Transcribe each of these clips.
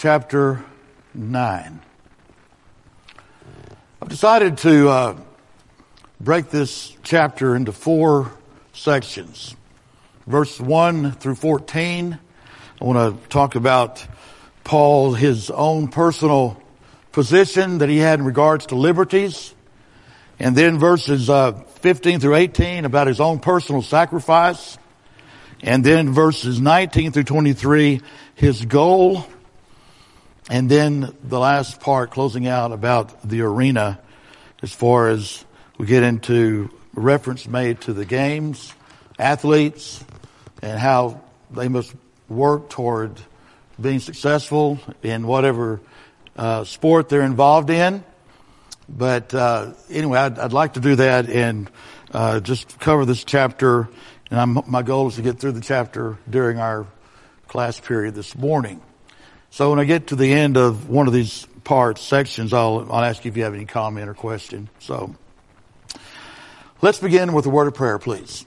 chapter 9. I've decided to break this chapter into 4 sections. Verse 1 through 14, I want to talk about Paul, his own personal position that he had in regards to liberties. And then verses 15 through 18 about his own personal sacrifice. And then verses 19 through 23, his goal. And then the last part, closing out, about the arena as far as we get into reference made to the games, athletes, and how they must work toward being successful in whatever sport they're involved in. But anyway, I'd like to do that and just cover this chapter. And my goal is to get through the chapter during our class period this morning. So when I get to the end of one of these sections, I'll ask you if you have any comment or question. So let's begin with a word of prayer, please.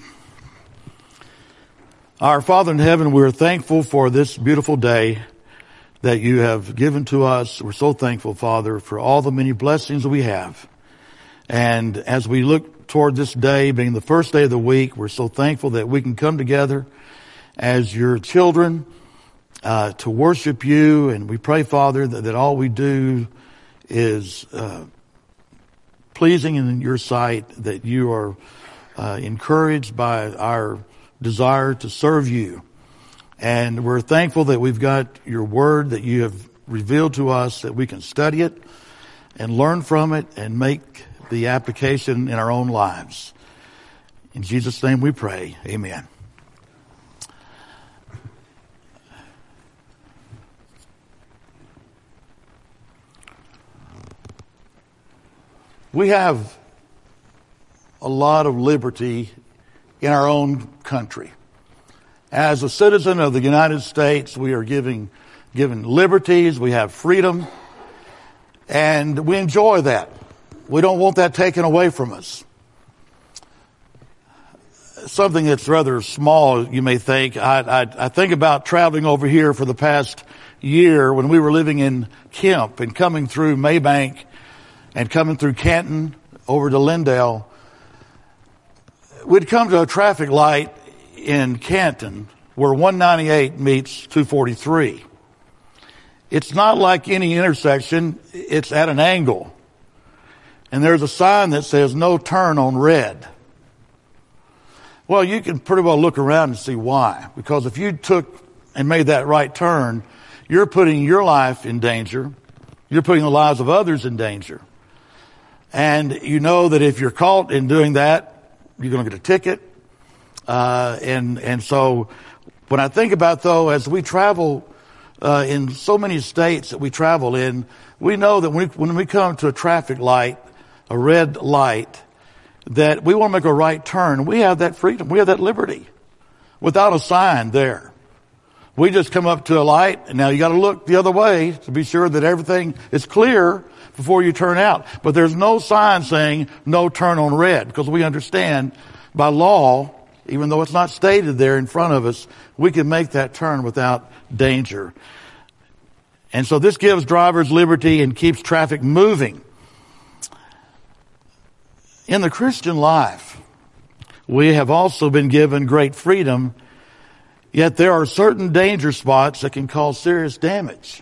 Our Father in heaven, we're thankful for this beautiful day that you have given to us. We're so thankful, Father, for all the many blessings that we have. And as we look toward this day being the first day of the week, we're so thankful that we can come together as your children to worship you. And we pray, Father, that all we do is pleasing in your sight, that you are encouraged by our desire to serve you. And we're thankful that we've got your word that you have revealed to us, that we can study it and learn from it and make the application in our own lives. In Jesus' name we pray. Amen. We have a lot of liberty in our own country. As a citizen of the United States, we are given liberties, we have freedom, and we enjoy that. We don't want that taken away from us. Something that's rather small, you may think. I think about traveling over here for the past year when we were living in Kemp and coming through Maybank and coming through Canton over to Lindale. We'd come to a traffic light in Canton where 198 meets 243. It's not like any intersection. It's at an angle. And there's a sign that says no turn on red. Well, you can pretty well look around and see why. Because if you took and made that right turn, you're putting your life in danger. You're putting the lives of others in danger. And you know that if you're caught in doing that, you're going to get a ticket. And so when I think about, though, as we travel in so many states that we travel in, we know that when we come to a traffic light, a red light, that we want to make a right turn. We have that freedom. We have that liberty without a sign there. We just come up to a light, and now you got to look the other way to be sure that everything is clear before you turn out. But there's no sign saying no turn on red, because we understand by law, even though it's not stated there in front of us, we can make that turn without danger. And so this gives drivers liberty and keeps traffic moving. In the Christian life, we have also been given great freedom, yet there are certain danger spots that can cause serious damage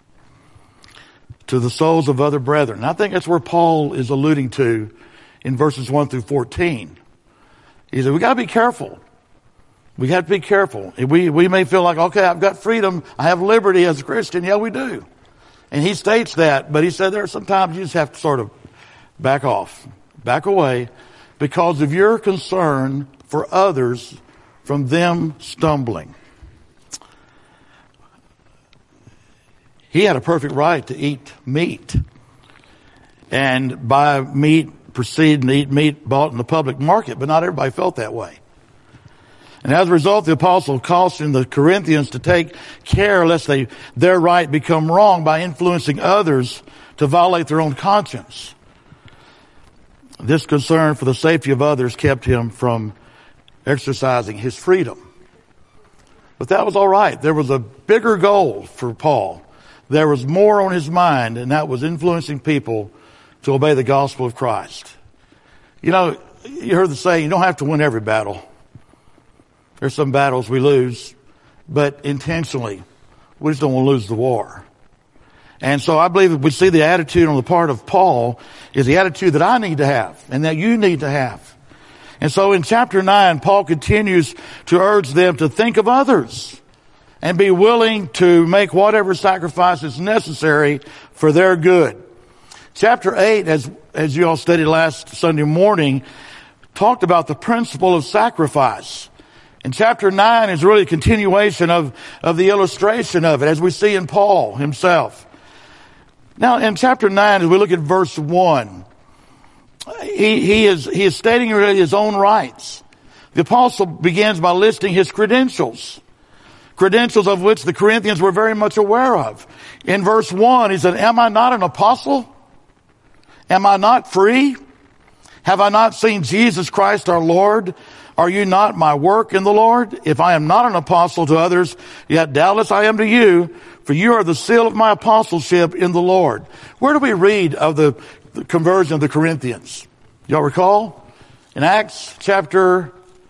to the souls of other brethren. And I think that's where Paul is alluding to in verses 1 through 14. He said, we got to be careful. We have to be careful. We may feel like, okay, I've got freedom. I have liberty as a Christian. Yeah, we do. And he states that, but he said there are some times you just have to sort of back off, back away, because of your concern for others from them stumbling. He had a perfect right to eat meat. And buy meat, proceed and eat meat bought in the public market, but not everybody felt that way. And as a result, the apostle cautioned the Corinthians to take care lest their right become wrong by influencing others to violate their own conscience. This concern for the safety of others kept him from exercising his freedom. But that was all right. There was a bigger goal for Paul. there was more on his mind, and that was influencing people to obey the gospel of Christ. You know, you heard the saying, you don't have to win every battle. There's some battles we lose, but intentionally, we just don't want to lose the war. And so I believe that we see the attitude on the part of Paul is the attitude that I need to have and that you need to have. And so in chapter 9, Paul continues to urge them to think of others and be willing to make whatever sacrifice is necessary for their good. Chapter 8, as you all studied last Sunday morning, talked about the principle of sacrifice. And chapter 9 is really a continuation of the illustration of it, as we see in Paul himself. Now, in chapter 9, as we look at verse 1, he is stating really his own rights. The apostle begins by listing his credentials of which the Corinthians were very much aware of. In verse 1, he said, am I not an apostle? Am I not free? Have I not seen Jesus Christ our Lord? Are you not my work in the Lord? If I am not an apostle to others, yet doubtless I am to you, for you are the seal of my apostleship in the Lord. Where do we read of the conversion of the Corinthians? Y'all recall? In Acts chapter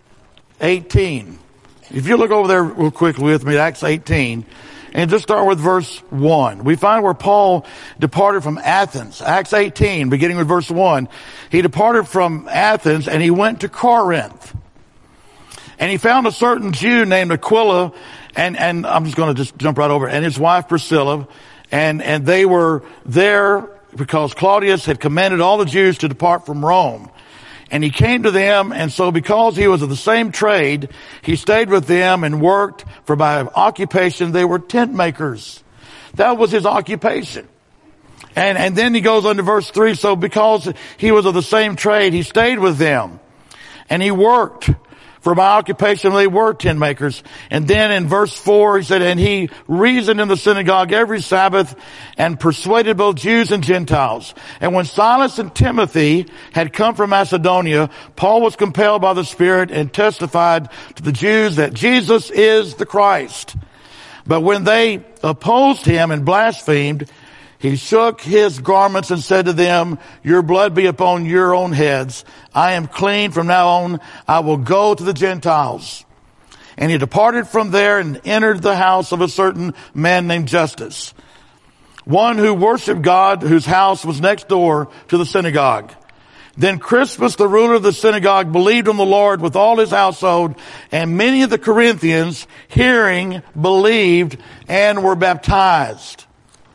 18. If you look over there real quickly with me, Acts 18, and just start with verse 1. We find where Paul departed from Athens. Acts 18, beginning with verse 1. He departed from Athens and he went to Corinth. And he found a certain Jew named Aquila, and I'm just going to just jump right over, and his wife Priscilla, and they were there because Claudius had commanded all the Jews to depart from Rome. And he came to them, and so because he was of the same trade, he stayed with them and worked, for by occupation they were tent makers. That was his occupation. And then he goes on to verse 3, so because he was of the same trade, he stayed with them. And he worked, for by occupation they were tent makers. And then in verse 4 he said, and he reasoned in the synagogue every Sabbath and persuaded both Jews and Gentiles. And when Silas and Timothy had come from Macedonia, Paul was compelled by the Spirit and testified to the Jews that Jesus is the Christ. But when they opposed him and blasphemed, he shook his garments and said to them, your blood be upon your own heads. I am clean from now on. I will go to the Gentiles. And he departed from there and entered the house of a certain man named Justus, one who worshiped God, whose house was next door to the synagogue. Then Crispus, the ruler of the synagogue, believed in the Lord with all his household, and many of the Corinthians, hearing, believed and were baptized.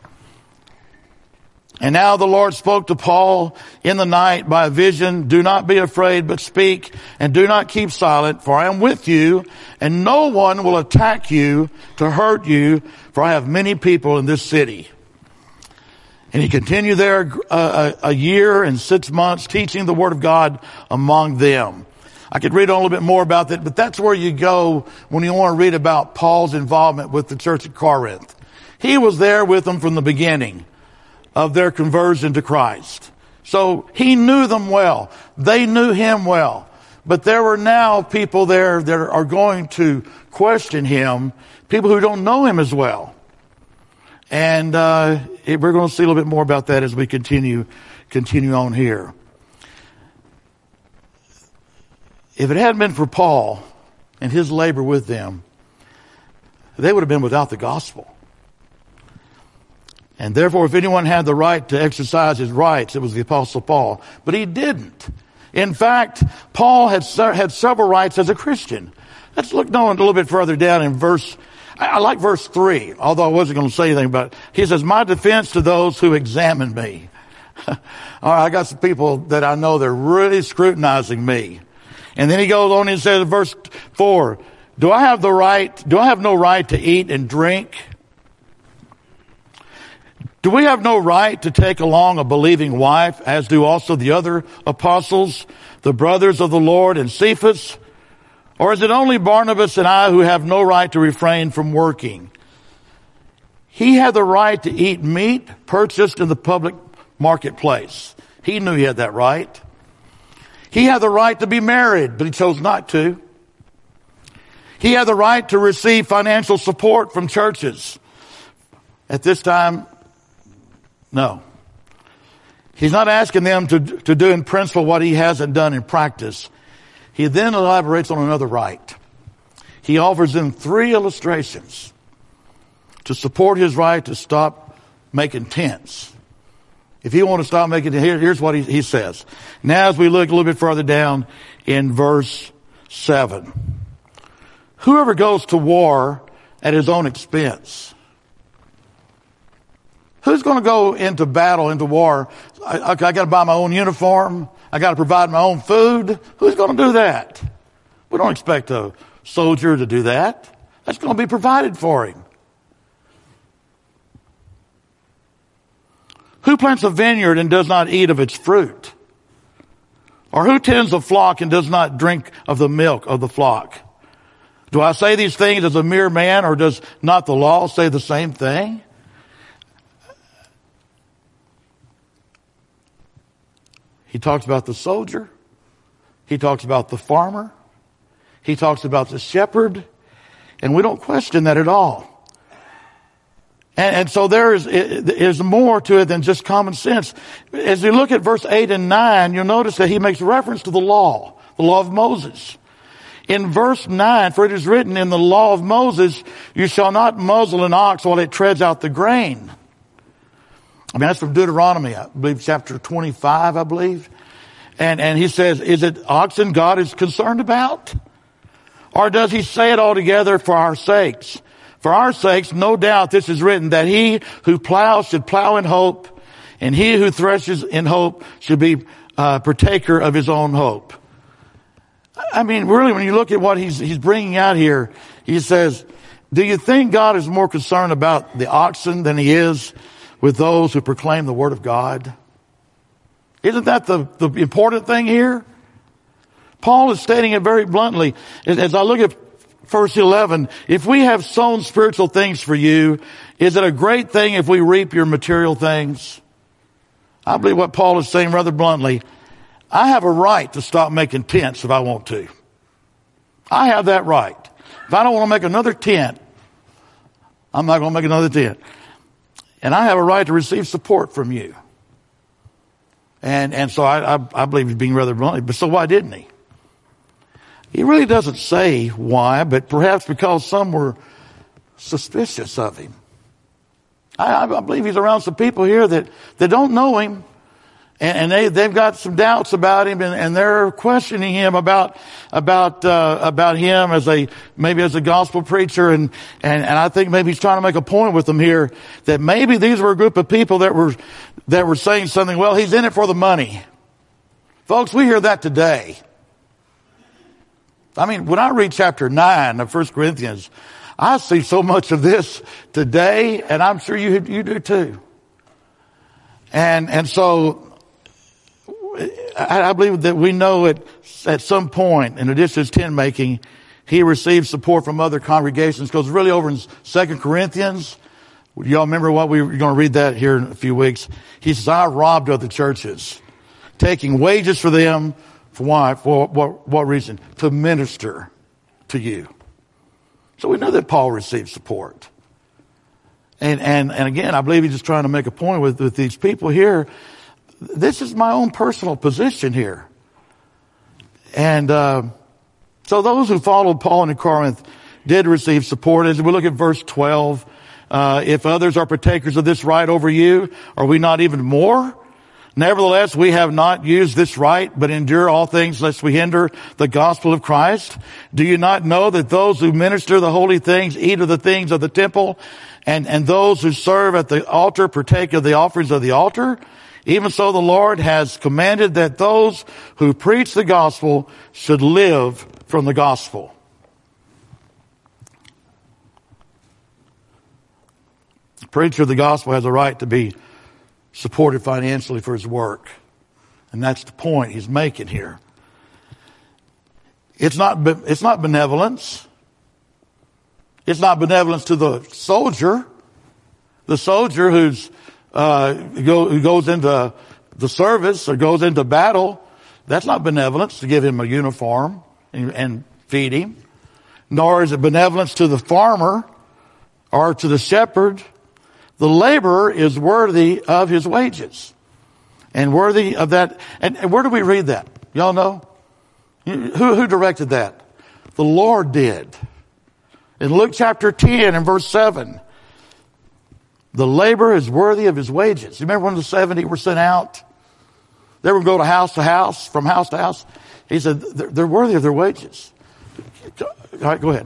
And now the Lord spoke to Paul in the night by a vision. Do not be afraid, but speak, and do not keep silent, for I am with you, and no one will attack you to hurt you, for I have many people in this city. And he continued there a year and 6 months, teaching the word of God among them. I could read a little bit more about that, but that's where you go when you want to read about Paul's involvement with the church at Corinth. He was there with them from the beginning of their conversion to Christ. So he knew them well. They knew him well. But there were now people there that are going to question him, people who don't know him as well. And we're going to see a little bit more about that as we continue on here. If it hadn't been for Paul and his labor with them, they would have been without the gospel. And therefore, if anyone had the right to exercise his rights, it was the Apostle Paul. But he didn't. In fact, Paul had several rights as a Christian. Let's look down a little bit further down in I like verse 3, although I wasn't going to say anything about it. He says, my defense to those who examine me. All right, I got some people that I know they're really scrutinizing me. And then he goes on and says in verse 4, do I have no right to eat and drink? Do we have no right to take along a believing wife, as do also the other apostles, the brothers of the Lord, and Cephas? Or is it only Barnabas and I who have no right to refrain from working? He had the right to eat meat purchased in the public marketplace. He knew he had that right. He had the right to be married, but he chose not to. He had the right to receive financial support from churches. at this time? No. He's not asking them to do in principle what he hasn't done in practice. He then elaborates on another right. He offers them 3 illustrations to support his right to stop making tents. If you want to stop making tents, here's what he says. Now as we look a little bit further down in verse 7. Whoever goes to war at his own expense. Who's going to go into battle, into war? I got to buy my own uniform. I got to provide my own food. Who's going to do that? We don't expect a soldier to do that. That's going to be provided for him. Who plants a vineyard and does not eat of its fruit? Or who tends a flock and does not drink of the milk of the flock? Do I say these things as a mere man, or does not the law say the same thing? He talks about the soldier. He talks about the farmer. He talks about the shepherd. And we don't question that at all. And so there is more to it than just common sense. As you look at verse 8 and 9, you'll notice that he makes reference to the law of Moses. In verse 9, for it is written in the law of Moses, you shall not muzzle an ox while it treads out the grain. I mean, that's from Deuteronomy, I believe, chapter 25, I believe. And he says, is it oxen God is concerned about? Or does he say it altogether for our sakes? For our sakes, no doubt this is written, that he who plows should plow in hope, and he who threshes in hope should be partaker of his own hope. I mean, really, when you look at what he's bringing out here, he says, do you think God is more concerned about the oxen than he is with those who proclaim the word of God? Isn't that the important thing here? Paul is stating it very bluntly. As I look at verse 11, if we have sown spiritual things for you, is it a great thing if we reap your material things? I believe what Paul is saying rather bluntly, I have a right to stop making tents if I want to. I have that right. If I don't want to make another tent, I'm not going to make another tent. And I have a right to receive support from you. And so I believe he's being rather blunt. But so why didn't he? He really doesn't say why, but perhaps because some were suspicious of him. I believe he's around some people here that don't know him. And they've got some doubts about him, and they're questioning him about him as a gospel preacher, and I think maybe he's trying to make a point with them here that maybe these were a group of people that were saying something. Well, he's in it for the money, folks. We hear that today. I mean, when I read chapter 9 of 1 Corinthians, I see so much of this today, and I'm sure you do too. And so I believe that we know at some point, in addition to his tent making, he received support from other congregations. Because really over in 2 Corinthians, y'all remember what we're going to read that here in a few weeks. He says, I robbed other churches, taking wages for them. For why? For what reason? To minister to you. So we know that Paul received support. And again, I believe he's just trying to make a point with these people here. This is my own personal position here. And so those who followed Paul in Corinth did receive support. As we look at verse 12, if others are partakers of this right over you, are we not even more? Nevertheless, we have not used this right, but endure all things lest we hinder the gospel of Christ. Do you not know that those who minister the holy things eat of the things of the temple, and those who serve at the altar partake of the offerings of the altar? Even so, the Lord has commanded that those who preach the gospel should live from the gospel. The preacher of the gospel has a right to be supported financially for his work. And that's the point he's making here. It's not benevolence. It's not benevolence to the soldier. The soldier who goes into the service or goes into battle. That's not benevolence to give him a uniform and feed him. Nor is it benevolence to the farmer or to the shepherd. the laborer is worthy of his wages. And worthy of that. And where do we read that? Y'all know? Who directed that? The Lord did. In Luke chapter 10 and verse 7, the laborer is worthy of his wages. You remember when the 70 were sent out? They would go to house, from house to house. He said, they're worthy of their wages. All right, go ahead.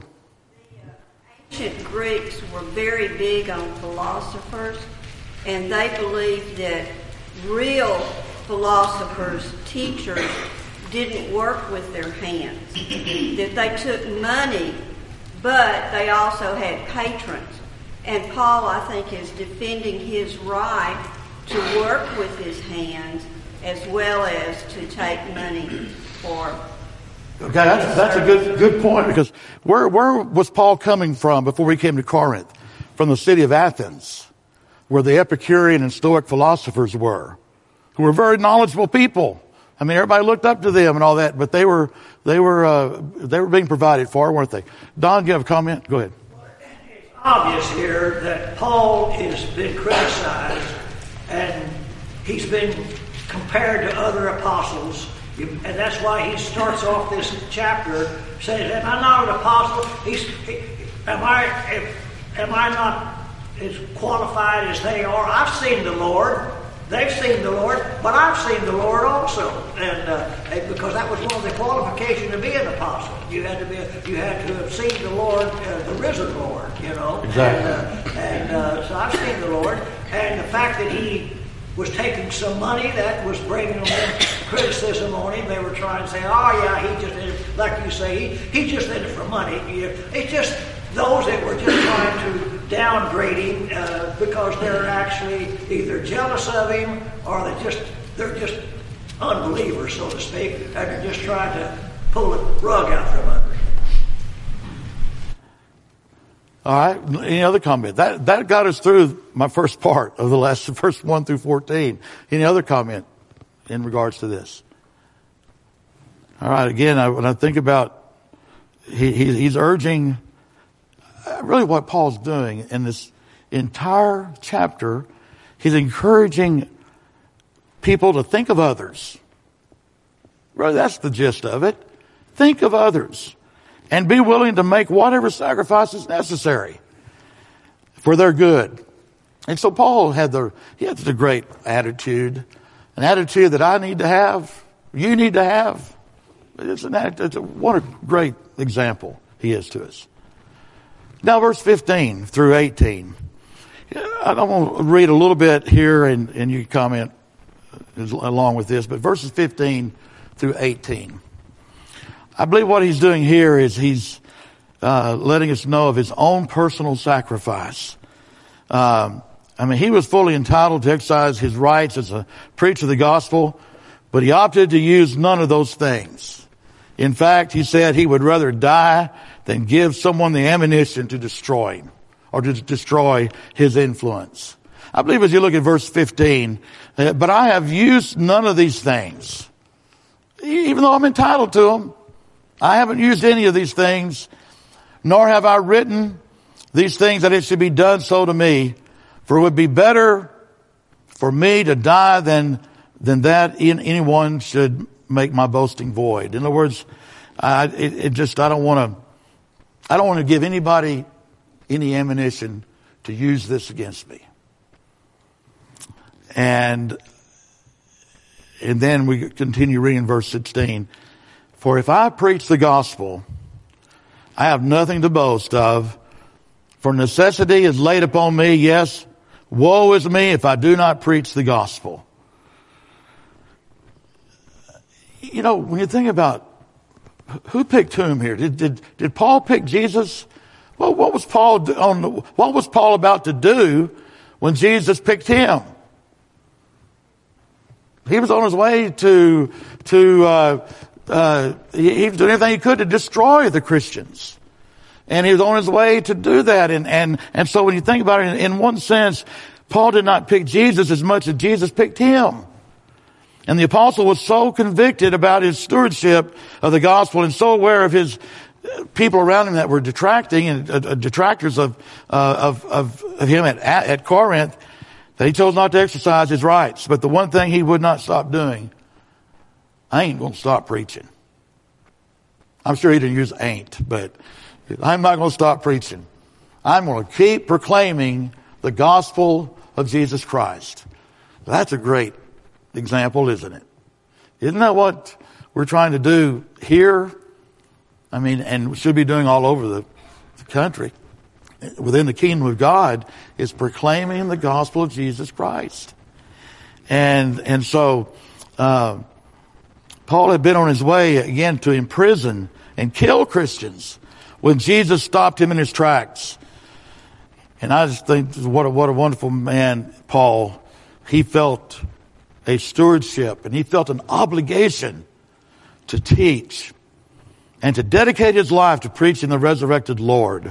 The ancient Greeks were very big on philosophers, and they believed that real philosophers, teachers, didn't work with their hands, that they took money, but they also had patrons. And Paul, I think, is defending his right to work with his hands as well as to take money for. Okay, that's a good point, because where was Paul coming from before he came to Corinth? From the city of Athens, where the Epicurean and Stoic philosophers were, who were very knowledgeable people. I mean, everybody looked up to them and all that, but they were being provided for, weren't they? Don, you have a comment? Go ahead. It's obvious here that Paul has been criticized, and he's been compared to other apostles, and that's why he starts off this chapter saying, "Am I not an apostle? Am I not as qualified as they are? I've seen the Lord. They've seen the Lord, but I've seen the Lord also." And because that was one of the qualifications to be an apostle, you had to have seen the Lord, the risen Lord, you know. Exactly. So I've seen the Lord, and the fact that he was taking some money, that was bringing them criticism on him. They were trying to say, "Oh yeah, he just did it," like you say, he just did it for money. It's just those that were just trying to downgrade him because they're actually either jealous of him or they're just unbelievers, so to speak, and they're just trying to pull the rug out from under him. All right. Any other comment? That got us through my first part of the first 1 through 14. Any other comment in regards to this? All right. Again, when I think about, he's urging, really what Paul's doing in this entire chapter, he's encouraging people to think of others. Really, that's the gist of it. Think of others. And be willing to make whatever sacrifice is necessary for their good. And so Paul had the great attitude, an attitude that I need to have, you need to have. What a great example he is to us. Now verse 15 through 18. I want to read a little bit here and you can comment along with this, but verses 15 through 18. I believe what he's doing here is he's letting us know of his own personal sacrifice. He was fully entitled to exercise his rights as a preacher of the gospel, but he opted to use none of those things. In fact, he said he would rather die than give someone the ammunition to destroy him or to destroy his influence. I believe as you look at verse 15, but I have used none of these things, even though I'm entitled to them. I haven't used any of these things, nor have I written these things that it should be done so to me. For it would be better for me to die than that anyone should make my boasting void. In other words, I don't want to give anybody any ammunition to use this against me. And then we continue reading verse 16. For if I preach the gospel, I have nothing to boast of, for necessity is laid upon me. Yes, woe is me if I do not preach the gospel. You know, when you think about who picked whom here, did Paul pick Jesus? Well, what was Paul about to do when Jesus picked him? He was on his way to he was doing everything he could to destroy the Christians. And he was on his way to do that. And so when you think about it, in one sense, Paul did not pick Jesus as much as Jesus picked him. And the apostle was so convicted about his stewardship of the gospel and so aware of his people around him that were detracting and detractors of him at Corinth, that he chose not to exercise his rights. But the one thing he would not stop doing, I ain't going to stop preaching. I'm sure he didn't use ain't, but I'm not going to stop preaching. I'm going to keep proclaiming the gospel of Jesus Christ. That's a great example, isn't it? Isn't that what we're trying to do here? I mean, and we should be doing all over the country. Within the kingdom of God is proclaiming the gospel of Jesus Christ. And so, Paul had been on his way again to imprison and kill Christians when Jesus stopped him in his tracks. And I just think what a wonderful man, Paul. He felt a stewardship and he felt an obligation to teach and to dedicate his life to preaching the resurrected Lord.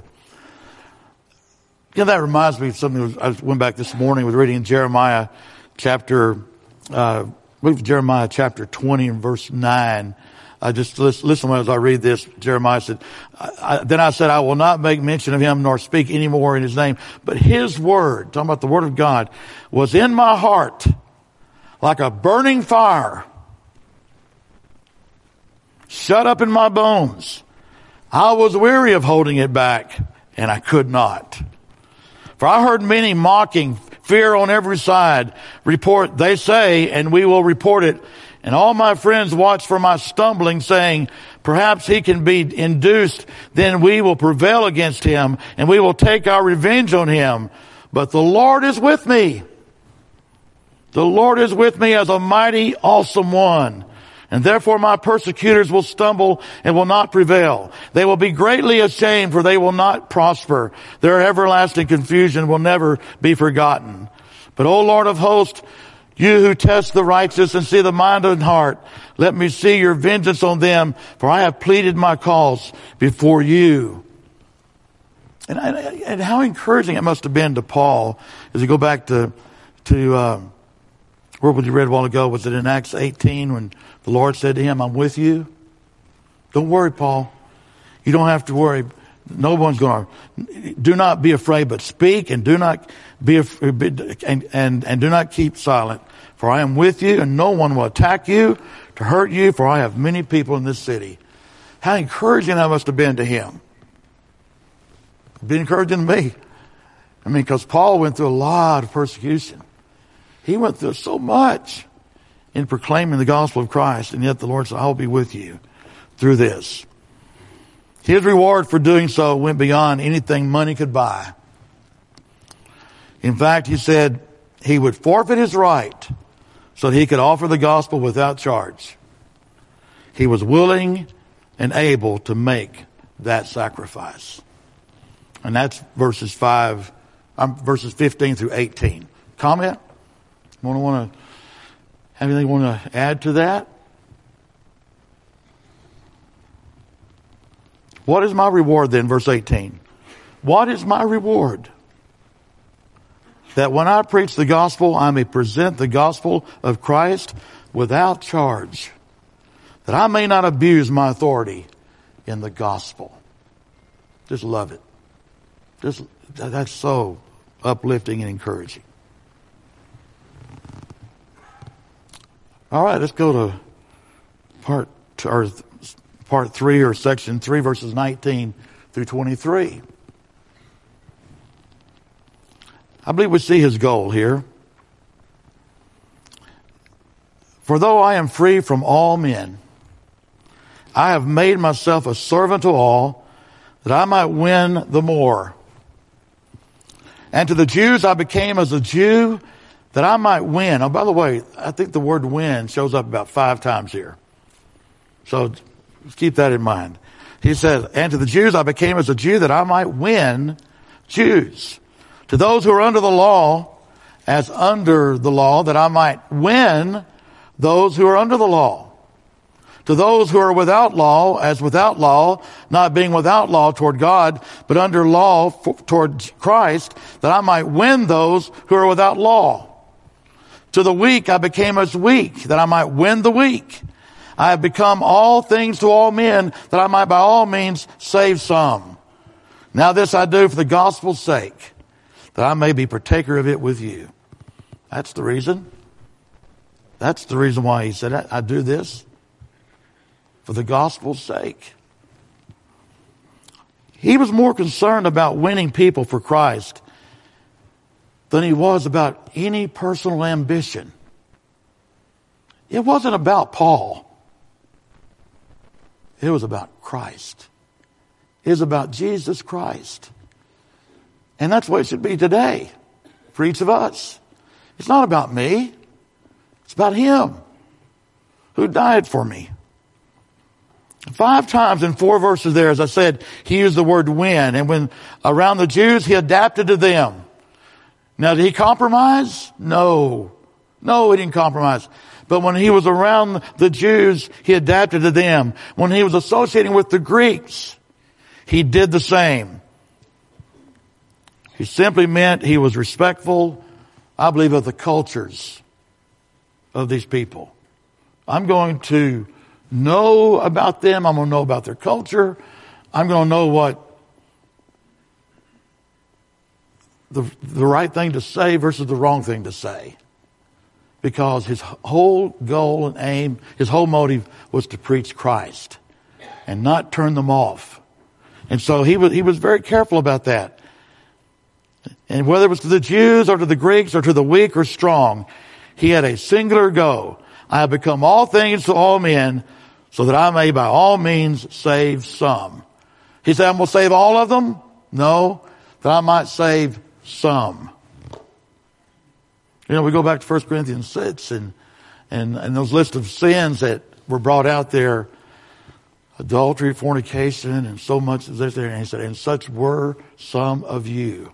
That reminds me of something. I went back this morning with reading Jeremiah chapter 20 and verse 9. Just listen as I read this. Jeremiah said, Then I said, I will not make mention of him nor speak any more in his name. But his word, talking about the word of God, was in my heart like a burning fire, shut up in my bones. I was weary of holding it back, and I could not. For I heard many mocking, fear on every side. Report, they say, and we will report it. And all my friends watch for my stumbling, saying, perhaps he can be induced, then we will prevail against him, and we will take our revenge on him. But the Lord is with me. The Lord is with me as a mighty, awesome one. And therefore my persecutors will stumble and will not prevail. They will be greatly ashamed, for they will not prosper. Their everlasting confusion will never be forgotten. But O Lord of hosts, you who test the righteous and see the mind and heart, let me see your vengeance on them, for I have pleaded my cause before you. And how encouraging it must have been to Paul as we go back to where we read a while ago. Was it in Acts 18 when the Lord said to him, I'm with you? Don't worry, Paul. You don't have to worry. No one's going to. Do not be afraid, but speak, and do not be and do not keep silent. For I am with you, and no one will attack you to hurt you. For I have many people in this city. How encouraging that must have been to him. It'd been encouraging to me. I mean, because Paul went through a lot of persecution. He went through so much in proclaiming the gospel of Christ, and yet the Lord said, I'll be with you through this. His reward for doing so went beyond anything money could buy. In fact, he said he would forfeit his right so that he could offer the gospel without charge. He was willing and able to make that sacrifice. And that's verses 15 through 18. Comment? Want to have anything you want to add to that? What is my reward then? Verse 18. What is my reward? That when I preach the gospel, I may present the gospel of Christ without charge, that I may not abuse my authority in the gospel. Just love it. That's so uplifting and encouraging. All right, let's go to part 3 or section 3, verses 19 through 23. I believe we see his goal here. For though I am free from all men, I have made myself a servant to all, that I might win the more. And to the Jews I became as a Jew, that I might win. Oh, by the way, I think the word win shows up about 5 times here. So keep that in mind. He says, and to the Jews I became as a Jew, that I might win Jews. To those who are under the law, as under the law, that I might win those who are under the law. To those who are without law, as without law, not being without law toward God, but under law toward Christ, that I might win those who are without law. To the weak I became as weak, that I might win the weak. I have become all things to all men, that I might by all means save some. Now this I do for the gospel's sake, that I may be partaker of it with you. That's the reason. That's the reason why he said, I do this for the gospel's sake. He was more concerned about winning people for Christ than he was about any personal ambition. It wasn't about Paul. It was about Christ. It was about Jesus Christ. And that's what it should be today for each of us. It's not about me. It's about him who died for me. 5 times in 4 verses there, as I said, he used the word win. And when around the Jews, he adapted to them. Now, did he compromise? No. No, he didn't compromise. But when he was around the Jews, he adapted to them. When he was associating with the Greeks, he did the same. He simply meant he was respectful, I believe, of the cultures of these people. I'm going to know about them. I'm going to know about their culture. I'm going to know what the right thing to say versus the wrong thing to say. Because his whole goal and aim, his whole motive was to preach Christ and not turn them off. And so he was very careful about that. And whether it was to the Jews or to the Greeks or to the weak or strong, he had a singular goal. I have become all things to all men, so that I may by all means save some. He said, I'm going to save all of them? No, that I might save some. You know, we go back to 1 Corinthians 6 and those lists of sins that were brought out there, adultery, fornication, and so much is there. And he said, and such were some of you.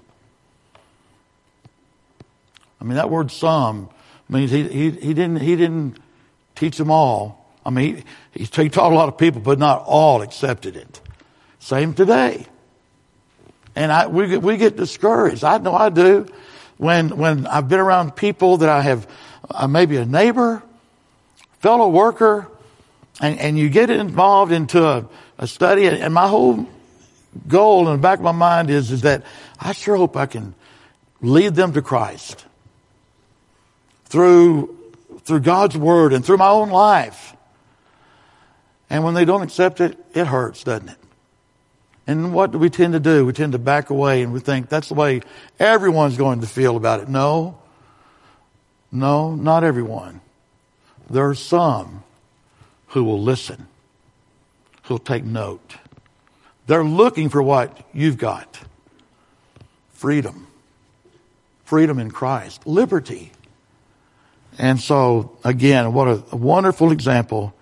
I mean, that word some means he didn't teach them all. I mean, he taught a lot of people, but not all accepted it. Same today. And we get discouraged. I know I do. When I've been around people that I have, maybe a neighbor, fellow worker, and you get involved into a study, and my whole goal in the back of my mind is that I sure hope I can lead them to Christ through God's Word and through my own life. And when they don't accept it, it hurts, doesn't it? And what do we tend to do? We tend to back away and we think that's the way everyone's going to feel about it. No, not everyone. There are some who will listen, who'll take note. They're looking for what you've got. Freedom. Freedom in Christ. Liberty. And so, again, what a wonderful example.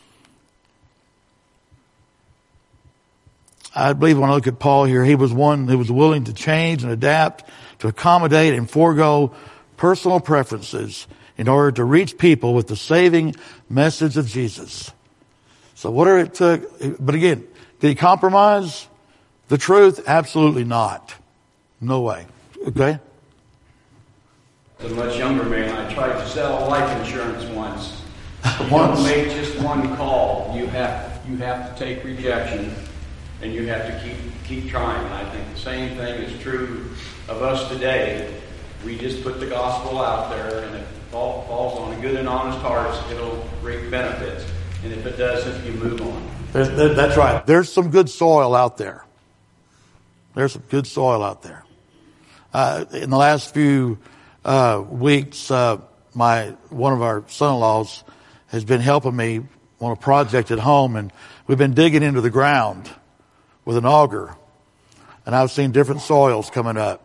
I believe when I look at Paul here, he was one who was willing to change and adapt, to accommodate and forego personal preferences in order to reach people with the saving message of Jesus. So whatever it took, but again, did he compromise the truth? Absolutely not. No way. Okay? As a much younger man, I tried to sell life insurance once. You don't make just one call. You have to take rejection. And you have to keep trying. And I think the same thing is true of us today. We just put the gospel out there, and if it falls on good and honest hearts, it'll reap benefits. And if it doesn't, you move on. That's right. There's some good soil out there. There's some good soil out there. In the last few weeks, one of our son-in-laws has been helping me on a project at home, and we've been digging into the ground with an auger, and I've seen different soils coming up.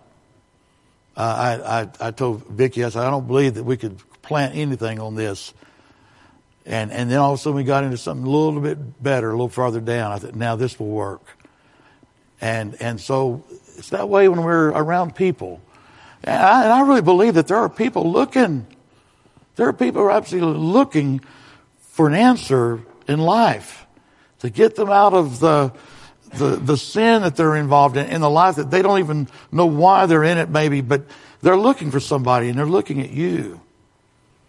I told Vicki, I said, I don't believe that we could plant anything on this. And then all of a sudden we got into something a little bit better, a little farther down. I thought, now this will work. And so it's that way when we're around people. And I really believe that there are people looking. There are people who are absolutely looking for an answer in life to get them out of the sin that they're involved in the life that they don't even know why they're in it maybe, but they're looking for somebody and they're looking at you.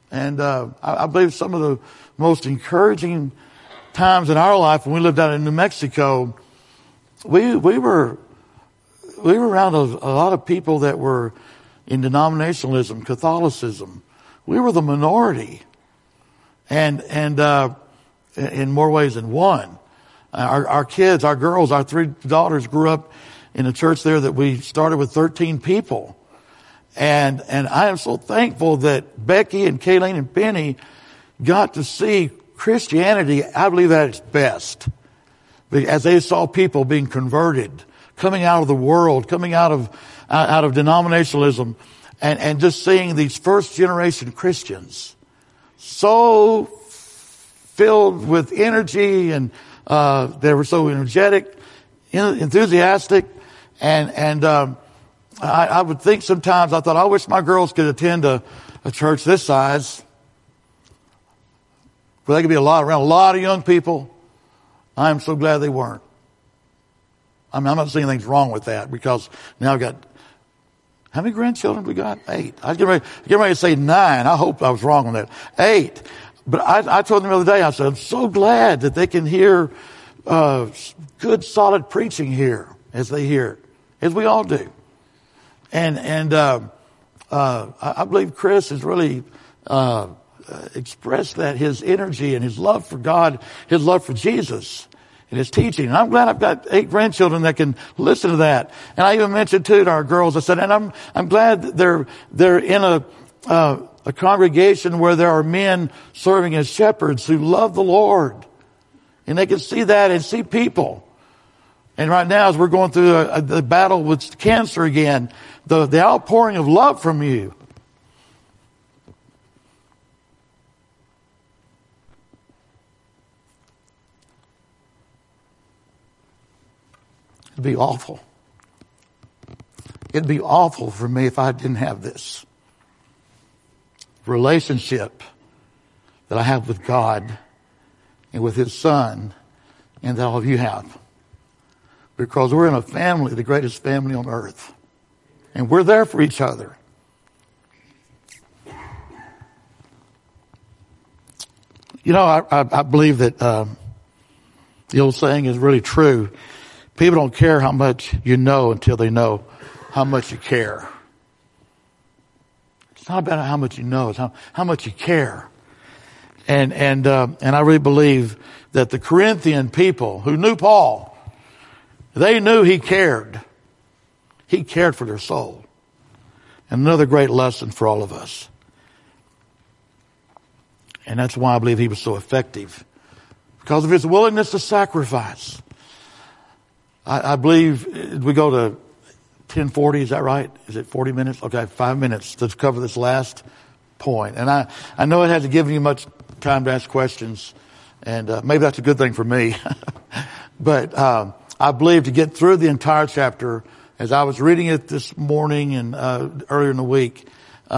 And I believe some of the most encouraging times in our life when we lived out in New Mexico, we were around a lot of people that were in denominationalism, Catholicism. We were the minority, and in more ways than one. Our kids, our girls, our 3 daughters grew up in a church there that we started with 13 people. And I am so thankful that Becky and Kayleen and Penny got to see Christianity, I believe, at its best. As they saw people being converted, coming out of the world, coming out of denominationalism, and just seeing these first generation Christians so filled with energy, and they were so energetic, enthusiastic, and I would think sometimes, I thought, I wish my girls could attend a church this size, where they could be around a lot of young people. I am so glad they weren't. I mean, I'm not saying anything's wrong with that, because now I've got, how many grandchildren we got? 8. I was getting ready to say 9. I hope I was wrong on that. 8. But I told them the other day, I said, I'm so glad that they can hear good, solid preaching here as they hear it, as we all do. And I believe Chris has really expressed that, his energy and his love for God, his love for Jesus, and his teaching. And I'm glad I've got 8 grandchildren that can listen to that. And I even mentioned too to our girls, I said, and I'm glad that they're in a congregation where there are men serving as shepherds who love the Lord, and they can see that and see people. And right now, as we're going through the battle with cancer again, the outpouring of love from you. It'd be awful. It'd be awful for me if I didn't have this relationship that I have with God and with His Son, and that all of you have. Because we're in a family, the greatest family on earth. And we're there for each other. You know, I believe that the old saying is really true. People don't care how much you know until they know how much you care. It's not about how much you know, it's how much you care. And I really believe that the Corinthian people who knew Paul, they knew he cared. He cared for their soul. Another great lesson for all of us. And that's why I believe he was so effective. Because of his willingness to sacrifice. I believe we go to 10:40, is that right? Is it 40 minutes? Okay, 5 minutes to cover this last point. And I know it hasn't given you much time to ask questions. And maybe that's a good thing for me. But I believe to get through the entire chapter, as I was reading it this morning and earlier in the week,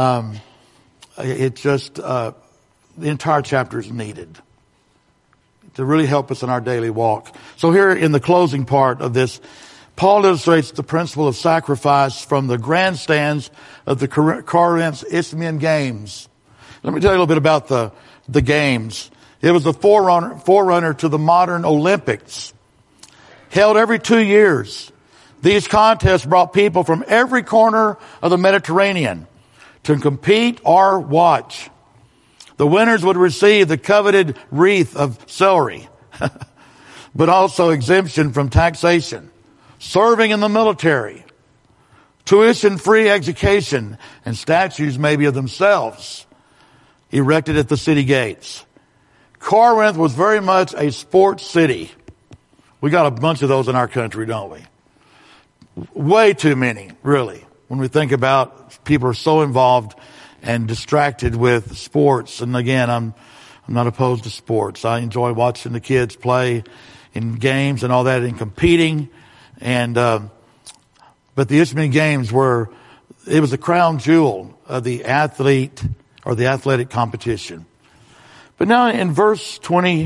the entire chapter is needed to really help us in our daily walk. So here in the closing part of this, Paul illustrates the principle of sacrifice from the grandstands of the Corinth Isthmian Games. Let me tell you a little bit about the games. It was the forerunner to the modern Olympics. Held every 2 years. These contests brought people from every corner of the Mediterranean to compete or watch. The winners would receive the coveted wreath of celery, but also exemption from taxation, serving in the military, tuition-free education, and statues maybe of themselves erected at the city gates. Corinth was very much a sports city. We got a bunch of those in our country, don't we? Way too many, really. When we think about people are so involved and distracted with sports. And again, I'm not opposed to sports. I enjoy watching the kids play in games and all that and competing. And, but the Isthmian Games it was the crown jewel of the athlete or the athletic competition. But now in verse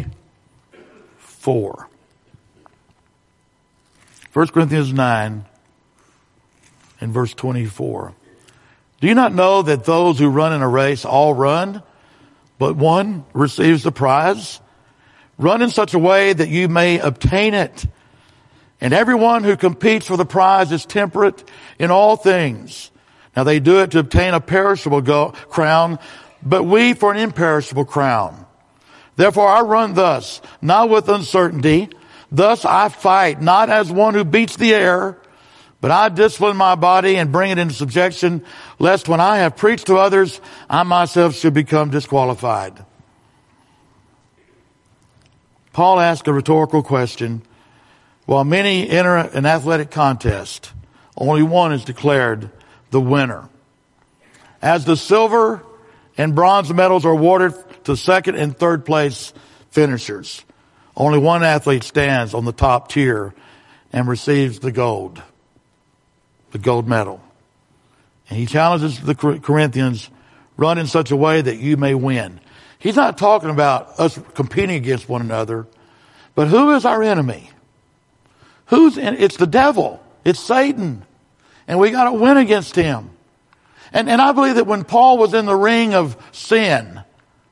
24, 1 Corinthians 9 and verse 24. Do you not know that those who run in a race all run, but one receives the prize. Run in such a way that you may obtain it. And everyone who competes for the prize is temperate in all things. Now they do it to obtain a perishable crown, but we for an imperishable crown. Therefore I run thus, not with uncertainty. Thus I fight, not as one who beats the air, but I discipline my body and bring it into subjection, lest when I have preached to others, I myself should become disqualified. Paul asked a rhetorical question. While many enter an athletic contest, only one is declared the winner. As the silver and bronze medals are awarded to second and third place finishers, only one athlete stands on the top tier and receives the gold medal. And he challenges the Corinthians, run in such a way that you may win. He's not talking about us competing against one another, but who is our enemy? It's the devil. It's Satan. And we got to win against him. And I believe that when Paul was in the ring of sin,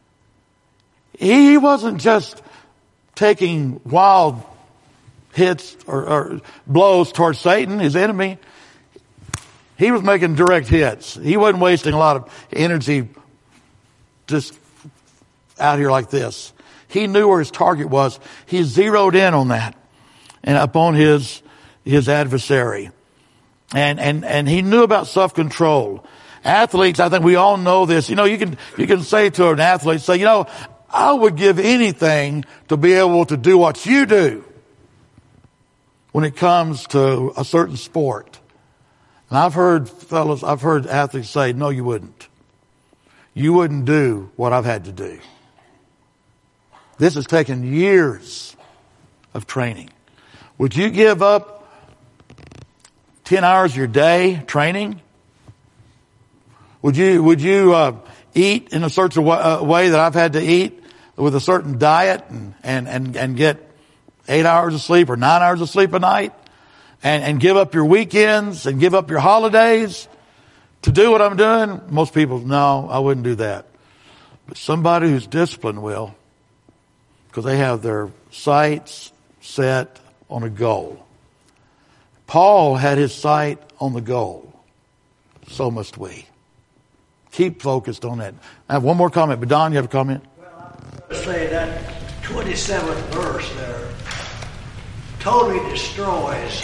he wasn't just taking wild hits or blows towards Satan, his enemy. He was making direct hits. He wasn't wasting a lot of energy just out here like this. He knew where his target was. He zeroed in on that and upon his adversary. And he knew about self-control. Athletes, I think we all know this. You can say to an athlete, say, I would give anything to be able to do what you do when it comes to a certain sport. And I've heard athletes say, no, you wouldn't. You wouldn't do what I've had to do. This has taken years of training. Would you give up 10 hours of your day training? Would you eat in a certain way that I've had to eat with a certain diet and get 8 hours of sleep or 9 hours of sleep a night and give up your weekends and give up your holidays to do what I'm doing? Most people, no, I wouldn't do that. But somebody who's disciplined will, because they have their sights set on a goal. Paul had his sight on the goal. So must we. Keep focused on that. I have one more comment, but Don, you have a comment? Well, I was going to say that 27th verse there totally destroys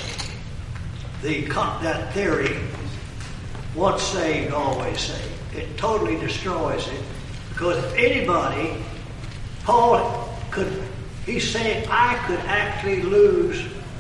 that theory, once saved, always saved. It totally destroys it. Because if anybody, he's saying I could actually lose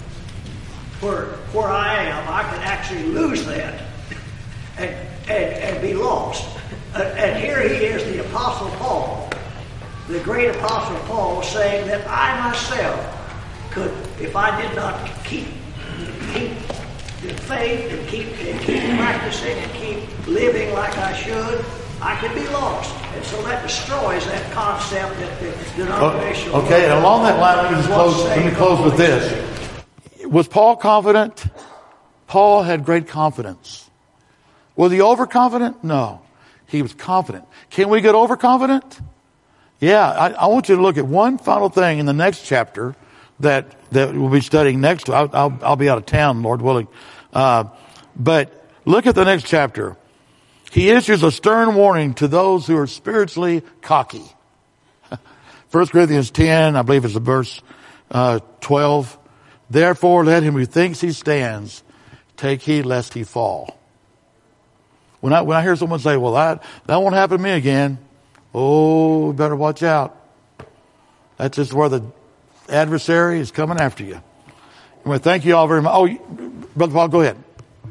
where I am. I could actually lose that and be lost. And here he is, the Apostle Paul, the great Apostle Paul, saying that I myself could, if I did not keep the faith and keep practicing and keep living like I should, I could be lost. And so that destroys that concept that the denominational... Okay, and along that line, let me close with this. Was Paul confident? Paul had great confidence. Was he overconfident? No. He was confident. Can we get overconfident? Yeah, I want you to look at one final thing in the next chapter that we'll be studying next. I'll be out of town, Lord willing. But look at the next chapter. He issues a stern warning to those who are spiritually cocky. 1 Corinthians 10, I believe it's verse 12. Therefore, let him who thinks he stands take heed lest he fall. When I hear someone say, well, that won't happen to me again. Oh, better watch out. That's just where the adversary is coming after you. Anyway, thank you all very much. Oh, Brother Paul, go ahead.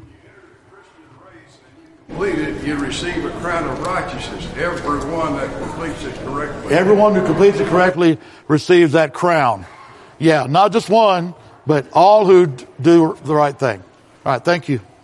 Believe it, you receive a crown of righteousness. Everyone that completes it correctly. Everyone who completes it correctly receives that crown. Yeah, not just one, but all who do the right thing. All right, thank you.